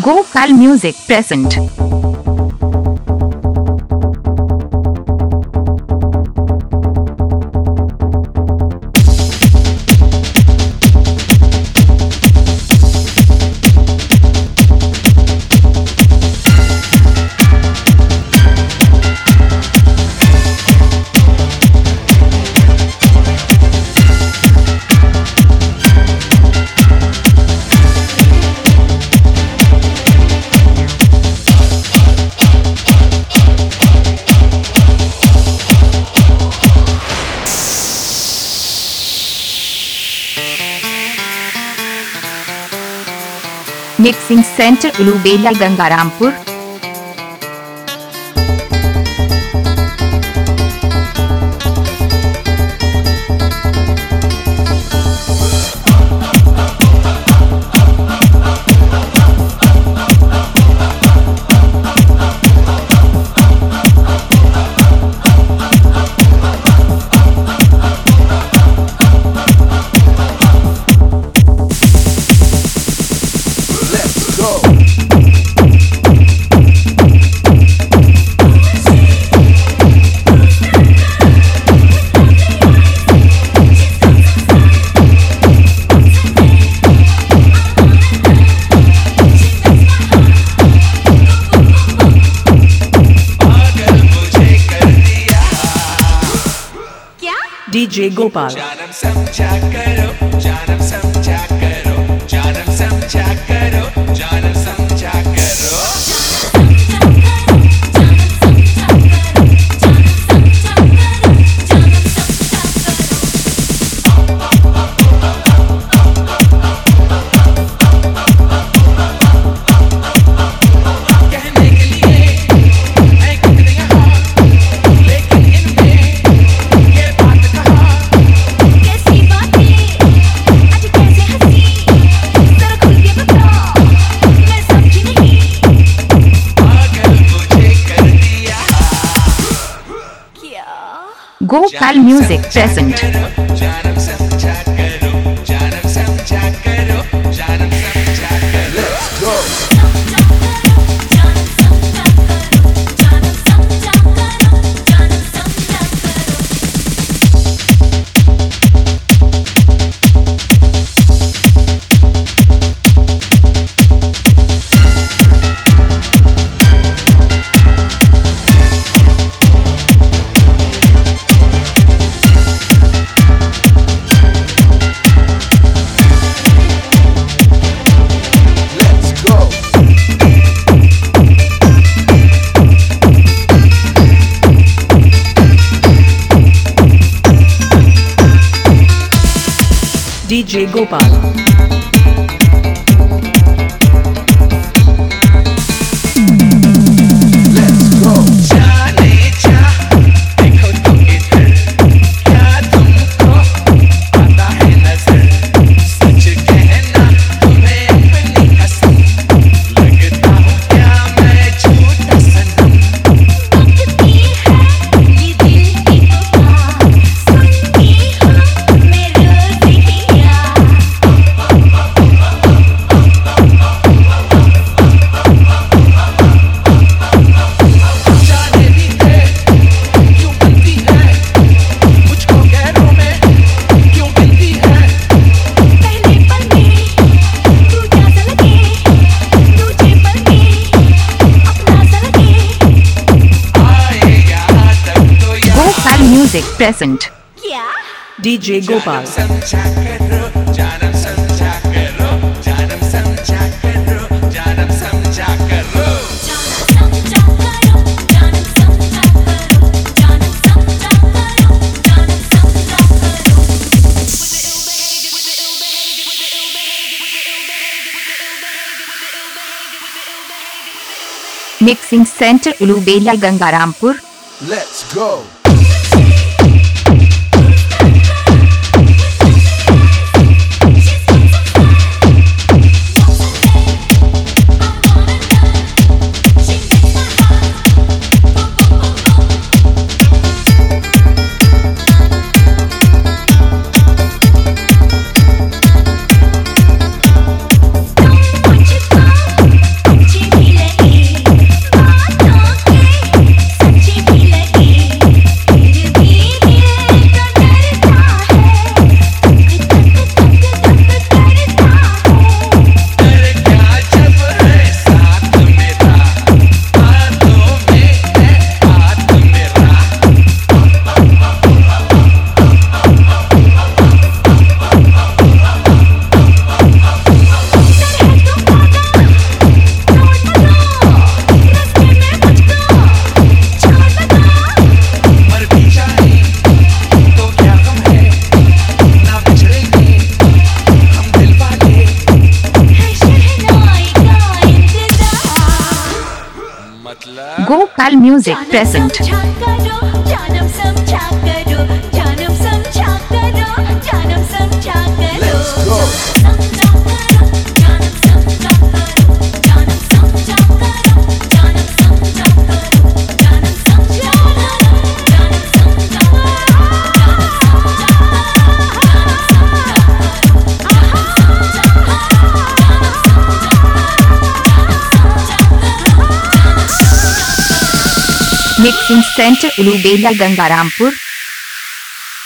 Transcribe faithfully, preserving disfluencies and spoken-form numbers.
Gokal Music present. Mixing Center Ulubela Gangarampur. D J Gopal. जानम समझा करो, जानम समझा करो, जानम समझा करो, जानम समझा करो। कहने के लिए है कितने यहाँ, लेकिन इनमें ये बात कहा। कैसी बातें आज कैसे हंसी, जरा खुल के बताओ, मैं समझी नहीं। पागल मुझे कर दिया। क्या Gokal Music present. जानम समझा करो, जानम समझा करो, जानम समझा करो। D J Gopal. जाने जा, देखो तो इधर, क्या तुमको आता है नजर? सच कहना तुम्हें अपनी कसम, लगता हूँ क्या मैं झूठा सनम? बकती है ये दिल की पुकार, सुनती हूँ मैं रोज़ हिया। जाने भी दे, क्यों बनती है? मुझको गैरों में क्यों गिनती है? पहले पल में तू जैसा लगे, दूजे पल में अपना सा लगे। आए यहाँ तक तो यार Gokal Music present. क्या D J Gopal. समझा करो, जानम समझा करो, जानम समझा करो, जानम समझा करो। समझा करो, जानम समझा करो, जानम समझा करो, जानम समझा करो। Mixing Center Ulubela Gangarampur. Let's go. Gopal Music present. जानम समझा करो जानम समझा करो जानम समझा करो समझा करो जानम समझा करो जानम समझा करो जानम समझा करो जानम समझा करो जानम समझा Mixing Center Ulubela Gangarampur.